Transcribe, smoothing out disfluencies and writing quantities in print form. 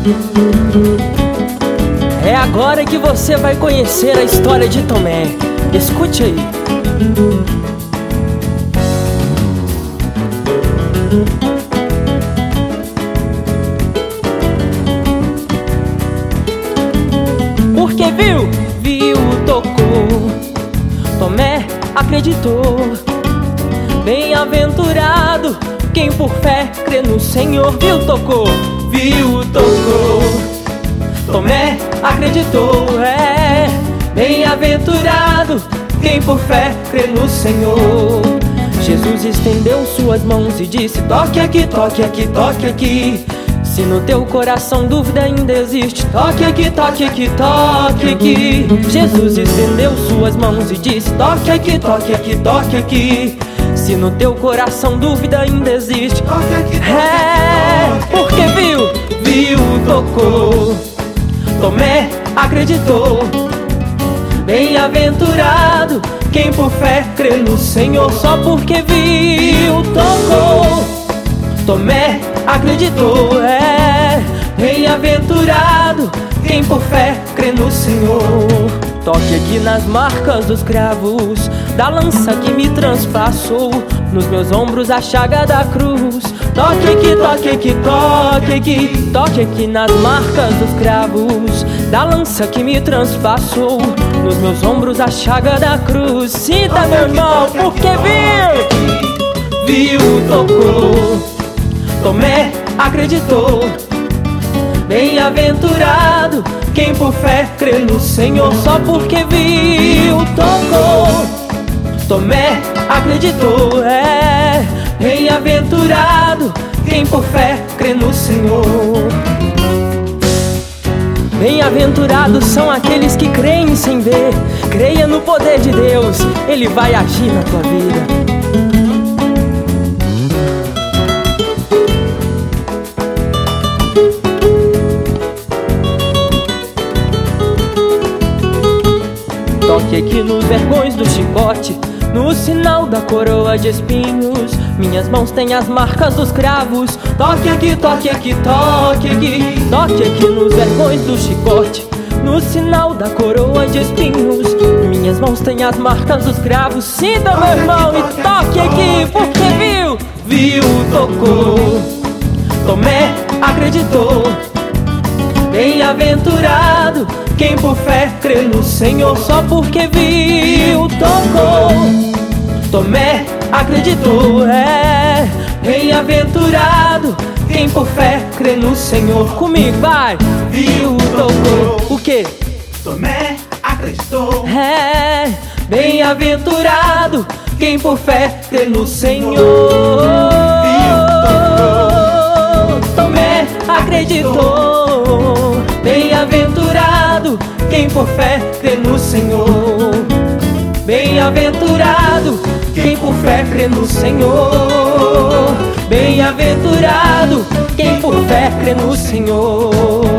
É agora que você vai conhecer a história de Tomé. Escute aí. Porque viu, tocou. Tomé acreditou. Bem-aventurado quem por fé crê no Senhor. Viu, tocou. Tomé acreditou. Bem-aventurado quem por fé crê no Senhor. Jesus estendeu suas mãos e disse: toque aqui, toque aqui, toque aqui. Se no teu coração dúvida ainda existe, toque aqui, toque aqui, toque aqui. Jesus estendeu suas mãos e disse: toque aqui, toque aqui, toque aqui. Se no teu coração dúvida ainda existe, toque aqui, toque aqui. Porque viu, tocou. Tomé acreditou. Bem-aventurado quem por fé crê no Senhor. Só porque viu, tocou. Tomé acreditou. Bem-aventurado quem por fé crê no Senhor. Toque aqui nas marcas dos cravos da lança que me transpassou, nos meus ombros a chaga da cruz. Toque aqui, toque aqui, toque aqui. Toque aqui nas marcas dos cravos da lança que me transpassou, nos meus ombros a chaga da cruz. Sinta, meu irmão, porque viu, tocou. Tomé acreditou. Bem-aventurado quem por fé crê no Senhor. Só porque viu, tocou. Tomé acreditou. Bem-aventurado quem por fé crê no Senhor. Bem-aventurados são aqueles que creem sem ver. Creia no poder de Deus, Ele vai agir na tua vida. Toque aqui nos vergões do chicote, no sinal da coroa de espinhos. Minhas mãos têm as marcas dos cravos. Toque aqui, toque aqui, toque aqui. Toque aqui nos vergões do chicote, no sinal da coroa de espinhos. Minhas mãos têm as marcas dos cravos. Sinta, meu irmão, e toque aqui. Porque viu, tocou. Tomé acreditou. Bem-aventurado quem por fé crê no Senhor. Só porque viu, tocou. Tomé acreditou. Bem-aventurado quem por fé crê no Senhor. Comigo, vai. Viu, tocou. O quê? Tomé acreditou. Bem-aventurado quem por fé crê no Senhor. Tomé acreditou. Bem-aventurado quem por fé crê no Senhor. Bem-aventurado quem por fé crê no Senhor. Bem-aventurado quem por fé crê no Senhor.